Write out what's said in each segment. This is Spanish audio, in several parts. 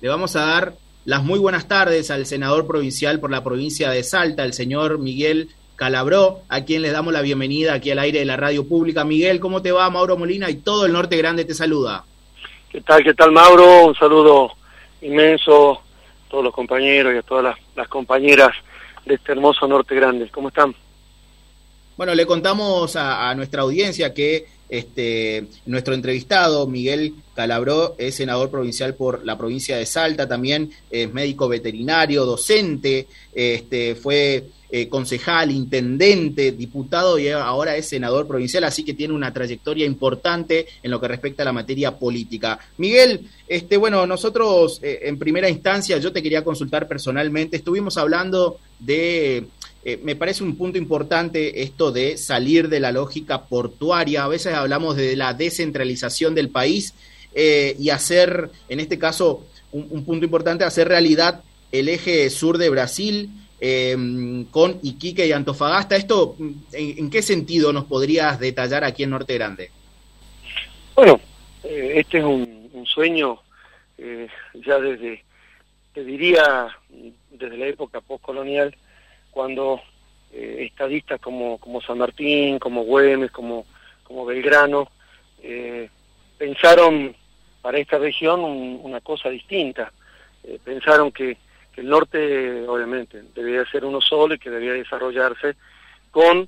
le vamos a dar las muy buenas tardes al senador provincial por la provincia de Salta, el señor Miguel Calabró, a quien les damos la bienvenida aquí al aire de la radio pública. Miguel, ¿cómo te va? Mauro Molina y todo el Norte Grande te saluda. ¿Qué tal, Mauro? Un saludo inmenso a todos los compañeros y a todas las compañeras de este hermoso Norte Grande. ¿Cómo están? Bueno, le contamos a nuestra audiencia que nuestro entrevistado, Miguel Calabró, es senador provincial por la provincia de Salta, también es médico veterinario, docente, fue concejal, intendente, diputado y ahora es senador provincial, así que tiene una trayectoria importante en lo que respecta a la materia política. Miguel, bueno, nosotros en primera instancia, yo te quería consultar personalmente, estuvimos hablando de... me parece un punto importante esto de salir de la lógica portuaria. A veces hablamos de la descentralización del país y hacer, en este caso, un punto importante, hacer realidad el eje sur de Brasil con Iquique y Antofagasta. ¿Esto en qué sentido nos podrías detallar aquí en Norte Grande? Bueno, este es un sueño ya desde, te diría, desde la época postcolonial, cuando estadistas como San Martín, como Güemes, como Belgrano, pensaron para esta región una cosa distinta. Pensaron que el norte, obviamente, debía ser uno solo y que debía desarrollarse con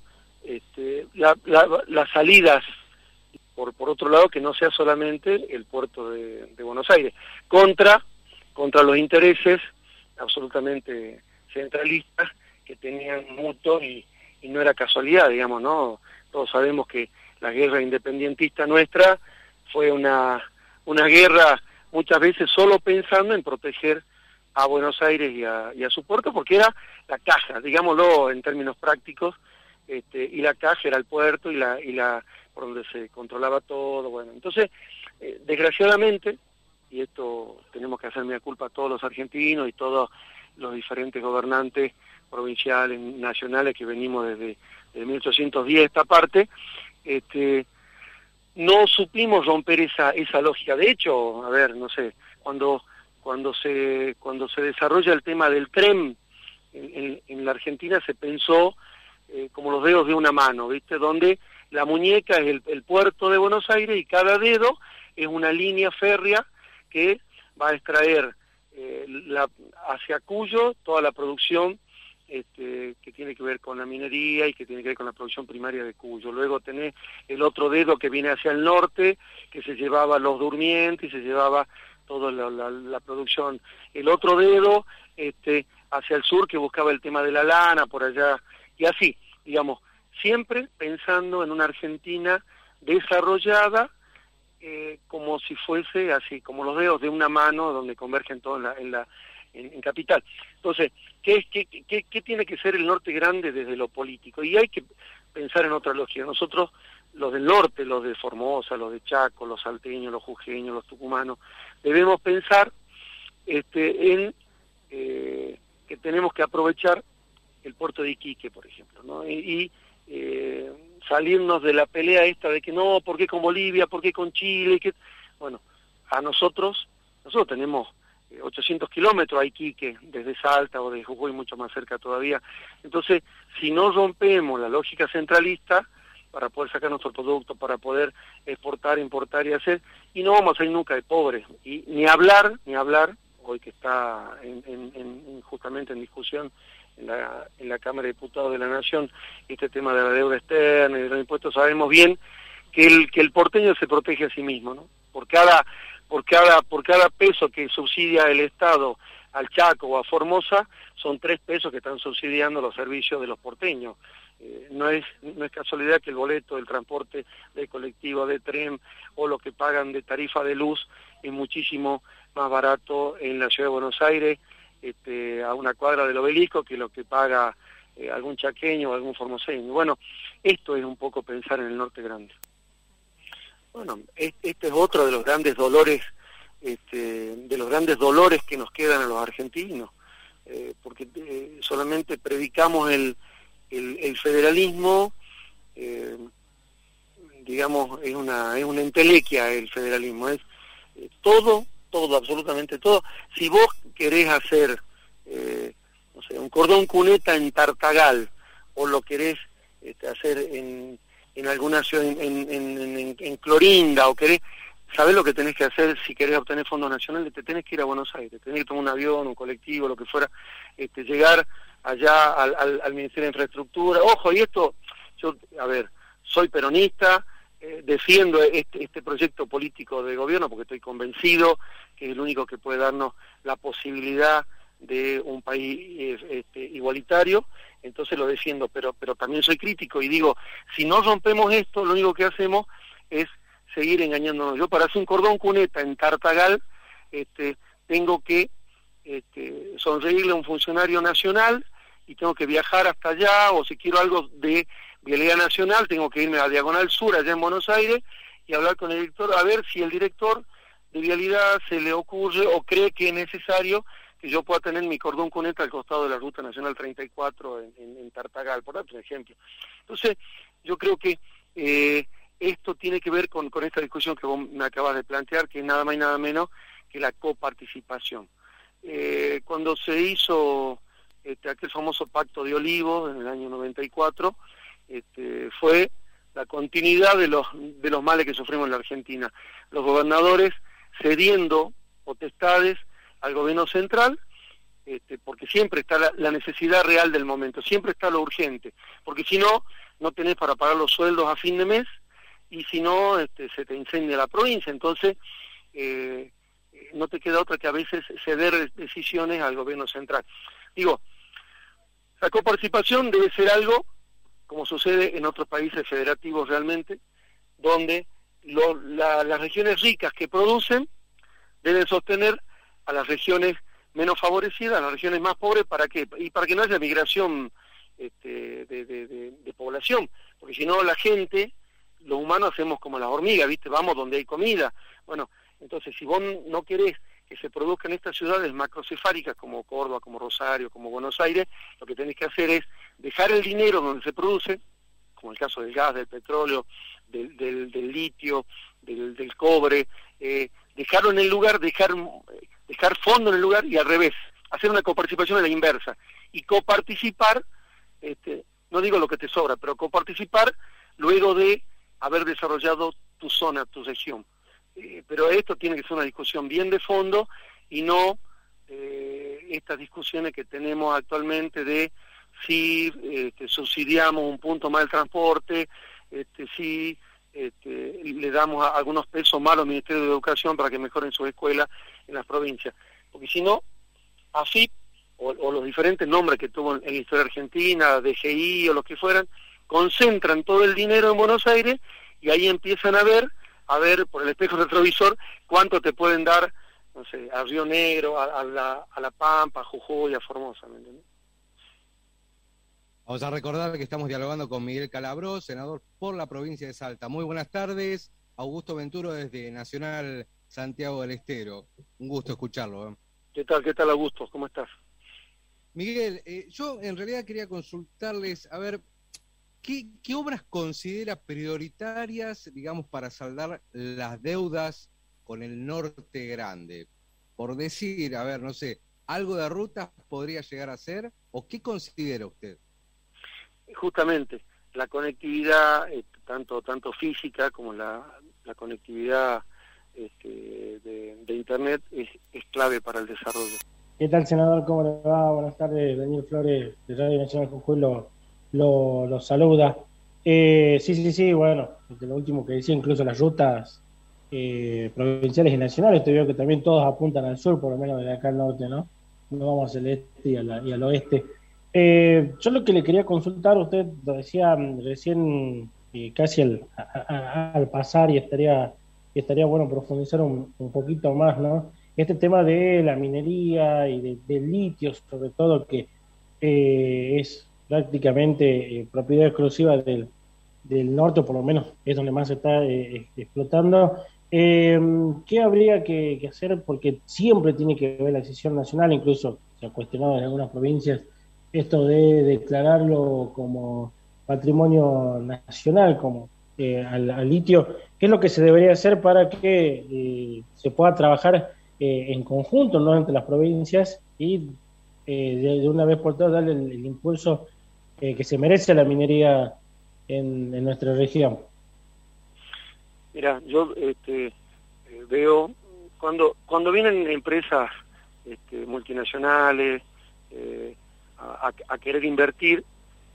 las salidas, por otro lado, que no sea solamente el puerto de Buenos Aires, contra los intereses absolutamente centralistas que tenían mutuos y no era casualidad, digamos, ¿no? Todos sabemos que la guerra independentista nuestra fue una guerra muchas veces solo pensando en proteger a Buenos Aires y a su puerto, porque era la caja, digámoslo en términos prácticos, y la caja era el puerto y la por donde se controlaba todo. Bueno, entonces, desgraciadamente, y esto tenemos que hacer mea culpa a todos los argentinos y todos los diferentes gobernantes provinciales, nacionales, que venimos desde 1810 esta parte, no supimos romper esa lógica. De hecho, a ver, no sé, cuando se desarrolla el tema del tren en la Argentina, se pensó como los dedos de una mano, ¿viste? Donde la muñeca es el puerto de Buenos Aires y cada dedo es una línea férrea que va a extraer hacia Cuyo toda la producción que tiene que ver con la minería y que tiene que ver con la producción primaria de Cuyo. Luego tenés el otro dedo que viene hacia el norte, que se llevaba los durmientes y se llevaba toda la producción. El otro dedo hacia el sur, que buscaba el tema de la lana, por allá, y así, digamos, siempre pensando en una Argentina desarrollada, como si fuese así, como los dedos de una mano donde convergen todos en capital. Entonces, ¿qué tiene que ser el Norte Grande desde lo político? Y hay que pensar en otra lógica. Nosotros, los del norte, los de Formosa, los de Chaco, los salteños, los jujeños, los tucumanos, debemos pensar en que tenemos que aprovechar el puerto de Iquique, por ejemplo, ¿no? Y salirnos de la pelea esta de que no, ¿por qué con Bolivia? ¿Por qué con Chile? Bueno, nosotros tenemos 800 kilómetros a Iquique, desde Salta o de Jujuy, mucho más cerca todavía. Entonces, si no rompemos la lógica centralista para poder sacar nuestro producto, para poder exportar, importar y hacer, y no vamos a salir nunca de pobres. Y ni hablar, hoy que está justamente en discusión en la Cámara de Diputados de la Nación, este tema de la deuda externa y de los impuestos, sabemos bien que el porteño se protege a sí mismo, ¿no? Por cada peso que subsidia el Estado al Chaco o a Formosa, son 3 pesos que están subsidiando los servicios de los porteños. No es casualidad que el boleto del transporte de colectivo, de tren o lo que pagan de tarifa de luz es muchísimo más barato en la ciudad de Buenos Aires, a una cuadra del Obelisco, que lo que paga algún chaqueño o algún formoseño. Bueno, esto es un poco pensar en el Norte Grande. Bueno, este es otro de los grandes dolores, que nos quedan a los argentinos, porque solamente predicamos el federalismo, digamos, es una entelequia el federalismo, es todo todo, absolutamente todo. Si vos querés hacer, no sé, un cordón cuneta en Tartagal, o lo querés hacer en alguna ciudad, en Clorinda, o querés, sabés lo que tenés que hacer si querés obtener fondos nacionales, te tenés que ir a Buenos Aires, tenés que tomar un avión, un colectivo, lo que fuera, llegar allá al Ministerio de Infraestructura. Ojo, y esto, yo, a ver, soy peronista, defiendo este proyecto político de gobierno porque estoy convencido que es el único que puede darnos la posibilidad de un país igualitario, entonces lo defiendo, pero también soy crítico y digo, si no rompemos esto, lo único que hacemos es seguir engañándonos. Yo para hacer un cordón cuneta en Tartagal, tengo que sonreírle a un funcionario nacional y tengo que viajar hasta allá, o si quiero algo de Vialidad Nacional, tengo que irme a Diagonal Sur, allá en Buenos Aires, y hablar con el director, a ver si el director de Vialidad se le ocurre o cree que es necesario que yo pueda tener mi cordón cuneta al costado de la Ruta Nacional 34 en Tartagal, por otro ejemplo. Entonces, yo creo que esto tiene que ver con esta discusión que vos me acabas de plantear, que es nada más y nada menos que la coparticipación. Cuando se hizo aquel famoso Pacto de Olivos en el año 94, fue la continuidad de los males que sufrimos en la Argentina. Los gobernadores cediendo potestades al gobierno central, porque siempre está la necesidad real del momento, siempre está lo urgente, porque si no, no tenés para pagar los sueldos a fin de mes, y si no, se te incendia la provincia, entonces no te queda otra que a veces ceder decisiones al gobierno central. Digo, la coparticipación debe ser algo, como sucede en otros países federativos realmente, donde las regiones ricas que producen deben sostener a las regiones menos favorecidas, a las regiones más pobres. ¿Para qué? Y para que no haya migración de población, porque si no la gente, los humanos hacemos como las hormigas, ¿viste? Vamos donde hay comida. Bueno, entonces si vos no querés que se produzcan en estas ciudades macrocefálicas como Córdoba, como Rosario, como Buenos Aires, lo que tenés que hacer es dejar el dinero donde se produce, como el caso del gas, del petróleo, del litio, del cobre, dejarlo en el lugar, dejar fondo en el lugar, y al revés, hacer una coparticipación a la inversa, y coparticipar, no digo lo que te sobra, pero coparticipar luego de haber desarrollado tu zona, tu región. Pero esto tiene que ser una discusión bien de fondo y no estas discusiones que tenemos actualmente de si subsidiamos un punto más del transporte, si le damos algunos pesos más al Ministerio de Educación para que mejoren sus escuelas en las provincias. Porque si no, AFIP o los diferentes nombres que tuvo en la historia argentina, DGI o los que fueran, concentran todo el dinero en Buenos Aires y ahí empiezan a ver por el espejo retrovisor cuánto te pueden dar, no sé, a Río Negro, a La Pampa, a Jujuy, a Formosa, ¿me entiendes? Vamos a recordar que estamos dialogando con Miguel Calabró, senador por la provincia de Salta. Muy buenas tardes, Augusto Venturo desde Nacional Santiago del Estero. Un gusto escucharlo. ¿Qué tal, Augusto? ¿Cómo estás? Miguel, yo en realidad quería consultarles, a ver, ¿qué obras considera prioritarias, digamos, para saldar las deudas con el norte grande? Por decir, a ver, no sé, ¿algo de rutas podría llegar a ser? ¿O qué considera usted? Justamente, la conectividad, tanto física como la conectividad de Internet es clave para el desarrollo. ¿Qué tal, senador? ¿Cómo le va? Buenas tardes, Daniel Flores de Radio Nacional Jujuy lo saluda. Sí, bueno, lo último que decía, incluso las rutas provinciales y nacionales, te veo que también todos apuntan al sur, por lo menos de acá al norte, ¿no? No vamos al este y al oeste. Yo lo que le quería consultar, usted lo decía recién casi al pasar, y estaría bueno profundizar un poquito más, ¿no? Este tema de la minería y del litio, sobre todo, que es prácticamente propiedad exclusiva del norte, o por lo menos es donde más se está explotando. ¿Qué habría que hacer? Porque siempre tiene que ver la decisión nacional, incluso se ha cuestionado en algunas provincias esto de declararlo como patrimonio nacional, como al litio. ¿Qué es lo que se debería hacer para que se pueda trabajar en conjunto, no entre las provincias, y de una vez por todas darle el impulso que se merece la minería en nuestra región. Mira, yo veo cuando vienen empresas multinacionales a querer invertir,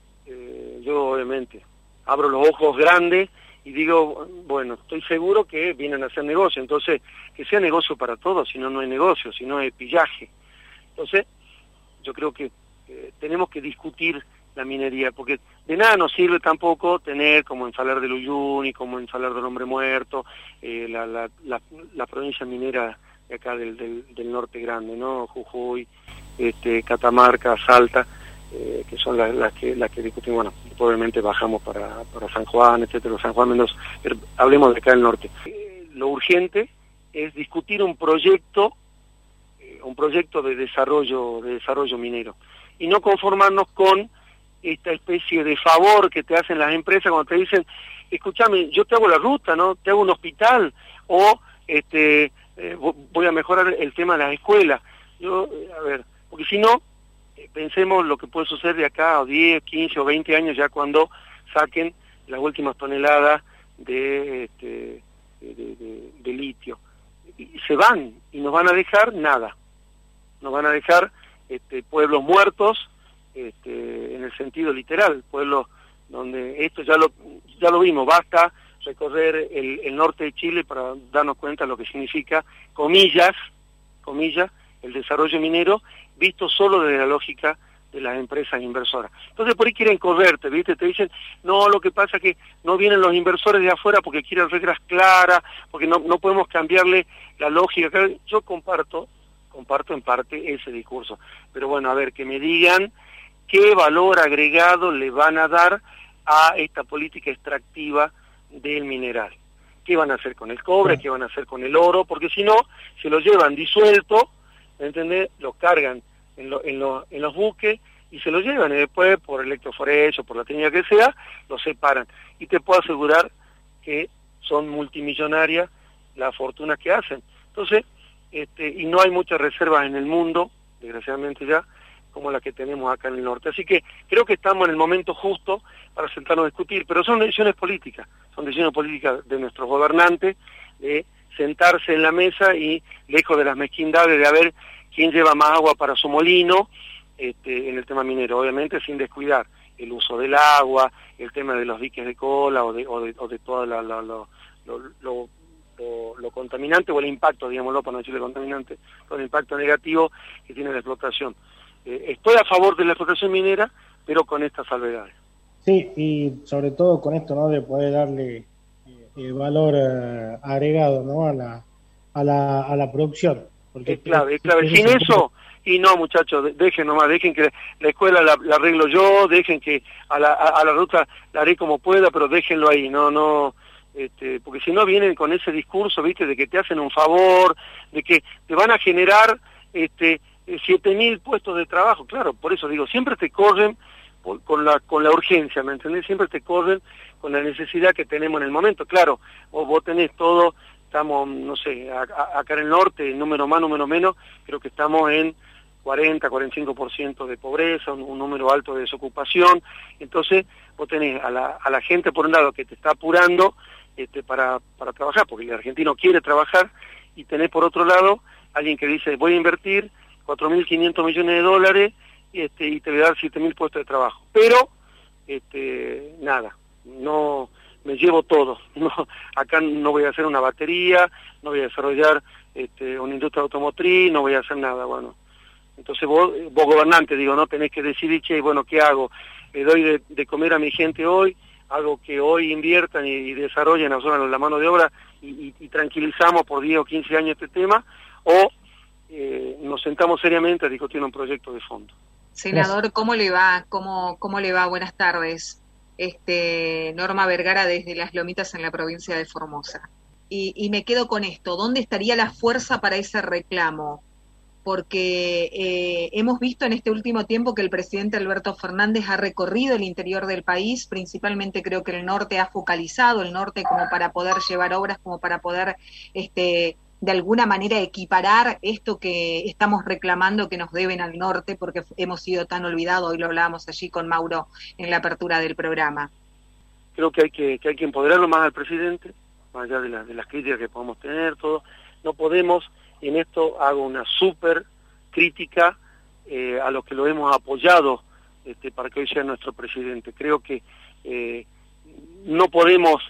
yo obviamente abro los ojos grandes y digo, bueno, estoy seguro que vienen a hacer negocio, entonces que sea negocio para todos, si no, no hay negocio, si no hay pillaje. Entonces, yo creo que tenemos que discutir la minería, porque de nada nos sirve tampoco tener, como en Salar del Uyuni, como en Salar del Hombre Muerto, la provincia minera de acá del norte grande, ¿no? Jujuy, Catamarca, Salta, que son las que discutimos. Bueno, probablemente bajamos para San Juan, etcétera, San Juan, Mendoza, pero hablemos de acá del norte. Lo urgente es discutir un proyecto de desarrollo minero, y no conformarnos con esta especie de favor que te hacen las empresas cuando te dicen, escúchame, yo te hago la ruta, ¿no? Te hago un hospital, o voy a mejorar el tema de las escuelas. A ver, porque si no, pensemos lo que puede suceder de acá a 10, 15 o 20 años, ya cuando saquen las últimas toneladas de litio. Y se van, y nos van a dejar nada. Nos van a dejar pueblos muertos, en el sentido literal, pueblos donde esto ya lo vimos, basta recorrer el norte de Chile para darnos cuenta de lo que significa, comillas, el desarrollo minero, visto solo desde la lógica de las empresas inversoras. Entonces por ahí quieren correrte, ¿viste? Te dicen, no, lo que pasa es que no vienen los inversores de afuera porque quieren reglas claras, porque no podemos cambiarle la lógica. Yo comparto en parte ese discurso, pero bueno, a ver, que me digan qué valor agregado le van a dar a esta política extractiva del mineral. ¿Qué van a hacer con el cobre? ¿Qué van a hacer con el oro? Porque si no, se lo llevan disuelto, ¿entendés? Lo cargan en los buques y se lo llevan, y después por electroforeso, por la técnica que sea, lo separan. Y te puedo asegurar que son multimillonarias las fortunas que hacen. Entonces, y no hay muchas reservas en el mundo, desgraciadamente ya, como las que tenemos acá en el norte. Así que creo que estamos en el momento justo para sentarnos a discutir, pero son decisiones políticas de nuestros gobernantes, de sentarse en la mesa y, lejos de las mezquindades de a ver quién lleva más agua para su molino, en el tema minero, obviamente sin descuidar el uso del agua, el tema de los diques de cola o de todo lo contaminante, o el impacto, digámoslo, para no decirle contaminante, con el impacto negativo que tiene la explotación. Estoy a favor de la explotación minera, pero con estas salvedades. Sí, y sobre todo con esto, ¿no?, de poder darle valor agregado, ¿no?, a la producción. Porque es clave. Sin eso, y no, muchachos, dejen que la escuela la arreglo yo, dejen que a la ruta la haré como pueda, pero déjenlo ahí, no, porque si no vienen con ese discurso, viste, de que te hacen un favor, de que te van a generar 7.000 puestos de trabajo. Claro, por eso digo, siempre te corren con la urgencia, ¿me entendés? Siempre te corren con la necesidad que tenemos en el momento. Claro, vos tenés todo, estamos, no sé, acá en el norte, número más, número menos, creo que estamos en 40-45% de pobreza, un número alto de desocupación. Entonces vos tenés a la gente, por un lado, que te está apurando para trabajar, porque el argentino quiere trabajar, y tenés por otro lado alguien que dice, voy a invertir 4.500 millones de dólares y te voy a dar 7.000 puestos de trabajo. Pero, nada, no me llevo todo. No, acá no voy a hacer una batería, no voy a desarrollar una industria automotriz, no voy a hacer nada. Bueno, entonces vos gobernante, digo, no tenés que decidir, che, bueno, ¿qué hago? ¿Le doy de comer a mi gente hoy? ¿Hago que hoy inviertan y desarrollen la mano de obra y tranquilizamos por 10 o 15 años este tema? ¿O nos sentamos seriamente a discutir un proyecto de fondo? Senador, ¿cómo le va? ¿Cómo le va? Buenas tardes. Norma Vergara desde Las Lomitas en la provincia de Formosa. Y me quedo con esto, ¿dónde estaría la fuerza para ese reclamo? Porque hemos visto en este último tiempo que el presidente Alberto Fernández ha recorrido el interior del país, principalmente creo que el norte ha focalizado el norte como para poder llevar obras, como para poder de alguna manera equiparar esto que estamos reclamando que nos deben al norte porque hemos sido tan olvidados, hoy lo hablábamos allí con Mauro en la apertura del programa. Creo que hay que empoderarlo más al presidente, más allá de las críticas que podamos tener, todo. No podemos, y en esto hago una súper crítica a los que lo hemos apoyado para que hoy sea nuestro presidente. Creo que no podemos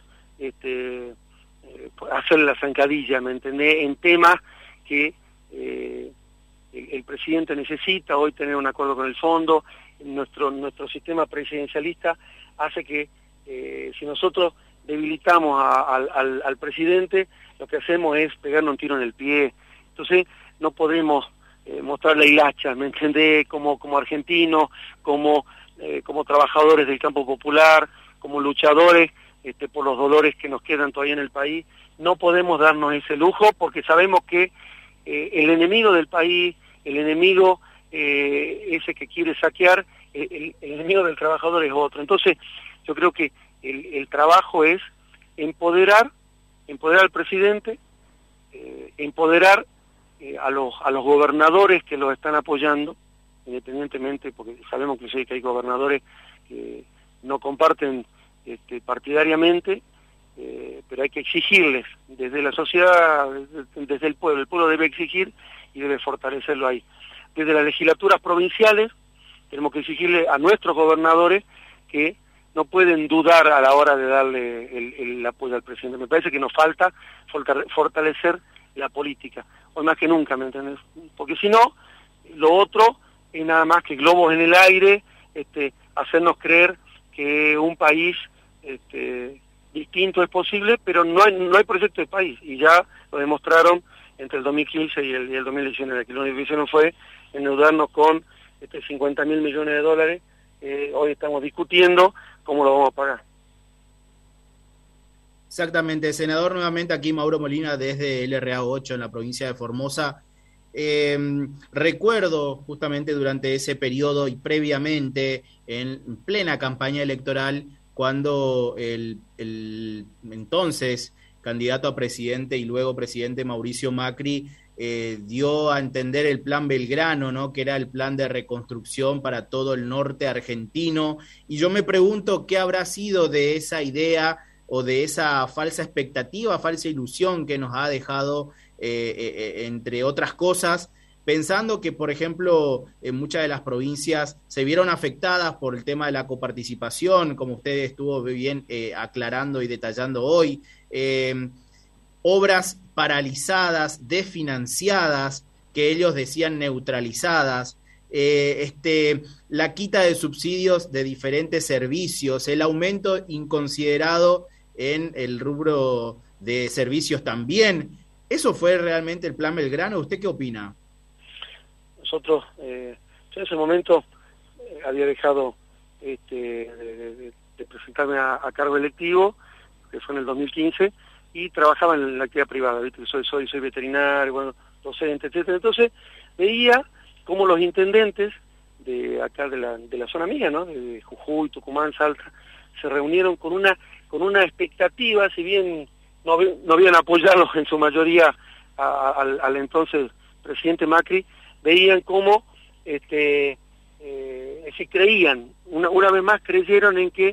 hacer la zancadilla, ¿me entendés?, en temas que el presidente necesita hoy tener un acuerdo con el fondo. Nuestro sistema presidencialista hace que si nosotros debilitamos al presidente, lo que hacemos es pegarnos un tiro en el pie. Entonces no podemos mostrar la hilacha, ¿me entendés?, como argentinos, como trabajadores del campo popular, como luchadores por los dolores que nos quedan todavía en el país. No podemos darnos ese lujo porque sabemos que el enemigo del país, el enemigo ese que quiere saquear, el enemigo del trabajador es otro. Entonces yo creo que el trabajo es empoderar al presidente, empoderar a los gobernadores que los están apoyando, independientemente, porque sabemos que hay gobernadores que no comparten partidariamente, pero hay que exigirles desde la sociedad, desde el pueblo debe exigir y debe fortalecerlo ahí. Desde las legislaturas provinciales tenemos que exigirle a nuestros gobernadores que no pueden dudar a la hora de darle el apoyo al presidente. Me parece que nos falta fortalecer la política, hoy más que nunca, ¿me entendés? Porque si no, lo otro es nada más que globos en el aire, hacernos creer que un país distinto es posible, pero no hay proyecto de país, y ya lo demostraron entre el 2015 y el 2019, que lo único que hicieron fue endeudarnos con 50.000 millones de dólares. Hoy estamos discutiendo cómo lo vamos a pagar. Exactamente, senador, nuevamente aquí Mauro Molina desde LRA 8 en la provincia de Formosa. Recuerdo justamente durante ese periodo y previamente en plena campaña electoral cuando el entonces candidato a presidente y luego presidente Mauricio Macri dio a entender el plan Belgrano, ¿no?, que era el plan de reconstrucción para todo el norte argentino, y yo me pregunto qué habrá sido de esa idea o de esa falsa expectativa, falsa ilusión que nos ha dejado, entre otras cosas, pensando que, por ejemplo, en muchas de las provincias se vieron afectadas por el tema de la coparticipación, como usted estuvo bien aclarando y detallando hoy, obras paralizadas, desfinanciadas, que ellos decían neutralizadas, la quita de subsidios de diferentes servicios, el aumento inconsiderado en el rubro de servicios también. ¿Eso fue realmente el plan Belgrano? ¿Usted qué opina? Nosotros, yo en ese momento había dejado de presentarme a cargo electivo, que fue en el 2015, y trabajaba en la actividad privada, ¿viste? Soy veterinario, bueno, docente, etcétera. Entonces veía cómo los intendentes de acá de la zona mía, ¿no?, de Jujuy, Tucumán, Salta, se reunieron con una expectativa, si bien no habían apoyado en su mayoría al entonces presidente Macri, veían cómo si creían, una vez más creyeron en que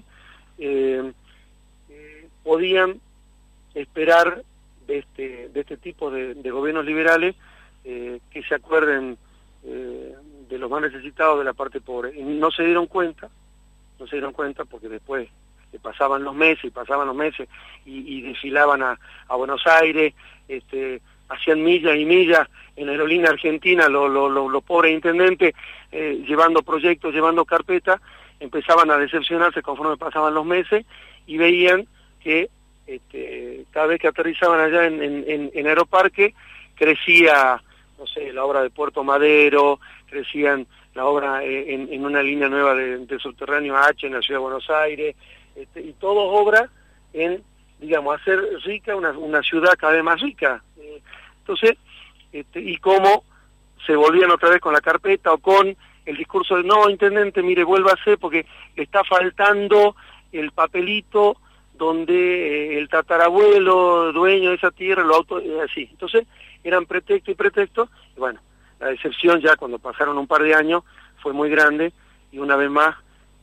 podían esperar de este tipo de gobiernos liberales que se acuerden de los más necesitados, de la parte pobre. Y no se dieron cuenta porque después pasaban los meses y desfilaban a Buenos Aires, hacían millas y millas en aerolínea argentina, los pobres intendentes, llevando proyectos, llevando carpetas, empezaban a decepcionarse conforme pasaban los meses y veían que cada vez que aterrizaban allá en Aeroparque, crecía, no sé, la obra de Puerto Madero, crecían la obra en una línea nueva de subterráneo H en la ciudad de Buenos Aires, y todo obra en, digamos, hacer rica una ciudad cada vez más rica. Entonces, y cómo se volvían otra vez con la carpeta o con el discurso de, no, intendente, mire, vuélvase porque le está faltando el papelito donde el tatarabuelo dueño de esa tierra así. Entonces, eran pretexto y pretexto, y bueno, la decepción ya cuando pasaron un par de años fue muy grande, y una vez más,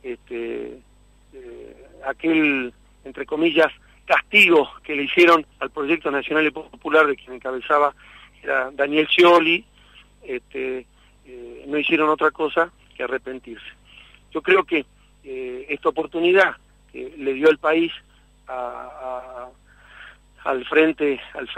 aquel, entre comillas, castigo que le hicieron al Proyecto Nacional y Popular, de quien encabezaba era Daniel Scioli, no hicieron otra cosa que arrepentirse. Yo creo que esta oportunidad que le dio el país al Frente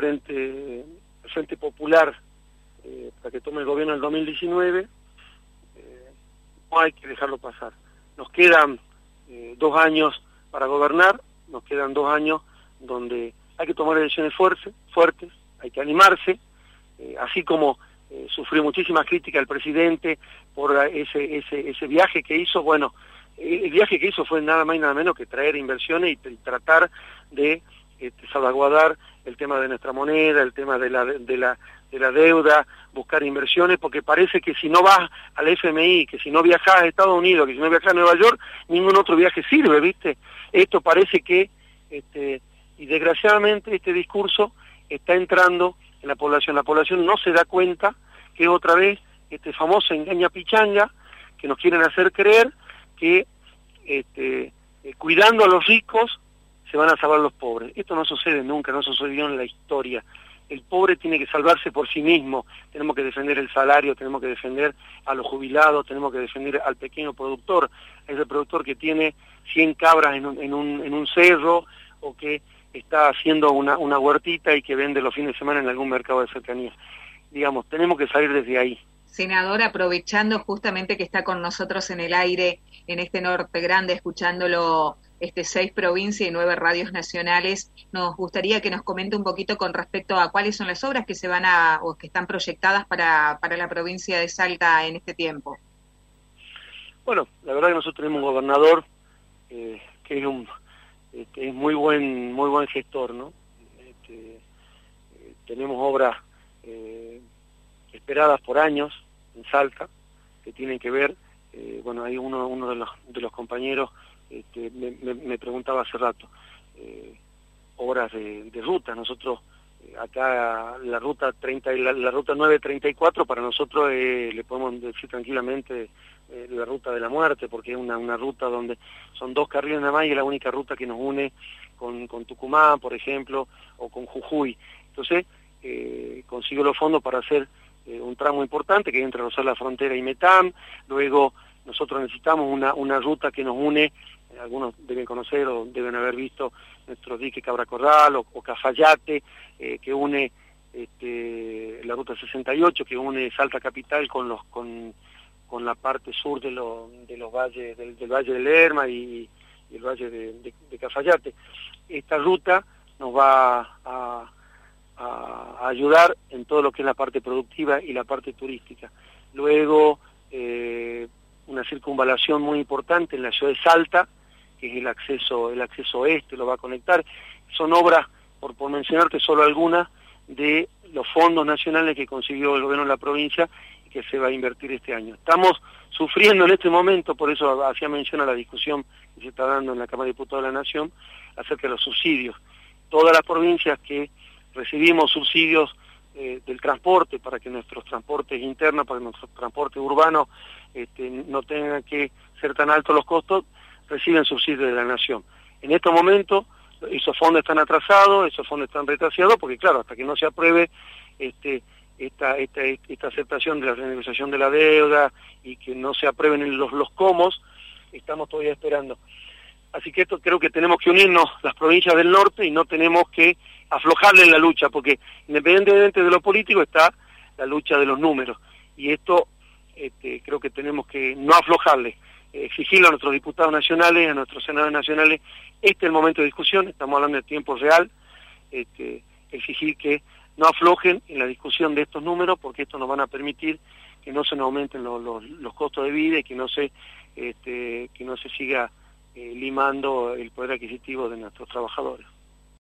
Popular para que tome el gobierno en el 2019, no hay que dejarlo pasar. Nos quedan 2 años para gobernar, nos quedan 2 años donde hay que tomar decisiones fuertes, hay que animarse, así como sufrió muchísimas críticas el presidente por ese viaje que hizo. Bueno, el viaje que hizo fue nada más y nada menos que traer inversiones y tratar de salvaguardar el tema de nuestra moneda, el tema de la deuda, buscar inversiones, porque parece que si no vas al FMI, que si no viajas a Estados Unidos, que si no viajas a Nueva York, ningún otro viaje sirve, ¿viste? Esto parece que, y desgraciadamente este discurso está entrando en la población no se da cuenta que es otra vez este famoso engaña pichanga, que nos quieren hacer creer que cuidando a los ricos se van a salvar los pobres. Esto no sucede nunca, no sucedió en la historia. El pobre tiene que salvarse por sí mismo. Tenemos que defender el salario, tenemos que defender a los jubilados, tenemos que defender al pequeño productor, a ese productor que tiene 100 cabras en un cerro, o que está haciendo una huertita y que vende los fines de semana en algún mercado de cercanía. Digamos, tenemos que salir desde ahí. Senador, aprovechando justamente que está con nosotros en el aire, en este norte grande, escuchándolo 6 provincias y 9 radios nacionales, nos gustaría que nos comente un poquito con respecto a cuáles son las obras que se van o que están proyectadas para la provincia de Salta en este tiempo. Bueno, la verdad que nosotros tenemos un gobernador que es muy buen gestor, ¿no? Tenemos obras esperadas por años en Salta, que tienen que ver, bueno, hay uno de los compañeros me preguntaba hace rato, obras de ruta. Nosotros acá la ruta 30 y la ruta 934 para nosotros le podemos decir tranquilamente la ruta de la muerte, porque es una ruta donde son 2 carriles nada más y es la única ruta que nos une con Tucumán, por ejemplo, o con Jujuy. Entonces consiguió los fondos para hacer un tramo importante que es entre Rosario la Frontera y Metam. Luego nosotros necesitamos una ruta que nos une, algunos deben conocer o deben haber visto nuestro dique Cabra Corral o Cafayate, que une la ruta 68, que une Salta Capital con la parte sur de los valles, del Valle del Lerma y el Valle de Cafayate. Esta ruta nos va a ayudar en todo lo que es la parte productiva y la parte turística. Luego, una circunvalación muy importante en la ciudad de Salta, que es el acceso oeste, lo va a conectar. Son obras, por mencionarte solo algunas, de los fondos nacionales que consiguió el gobierno de la provincia y que se va a invertir este año. Estamos sufriendo en este momento, por eso hacía mención a la discusión que se está dando en la Cámara de Diputados de la Nación acerca de los subsidios. Todas las provincias que recibimos subsidios del transporte, para que nuestros transportes internos, para que nuestros transportes urbanos no tengan que ser tan altos los costos, reciben subsidios de la Nación. En estos momentos esos fondos están atrasados, esos fondos están retrasados, porque claro, hasta que no se apruebe esta aceptación de la renegociación de la deuda y que no se aprueben los comos, estamos todavía esperando. Así que esto creo que tenemos que unirnos las provincias del norte y no tenemos que aflojarle en la lucha, porque independientemente de lo político está la lucha de los números, y esto creo que tenemos que no aflojarle, exigirle a nuestros diputados nacionales, a nuestros senadores nacionales. Este es el momento de discusión, estamos hablando de tiempo real, exigir que no aflojen en la discusión de estos números, porque esto nos van a permitir que no se nos aumenten los costos de vida y que no se siga limando el poder adquisitivo de nuestros trabajadores.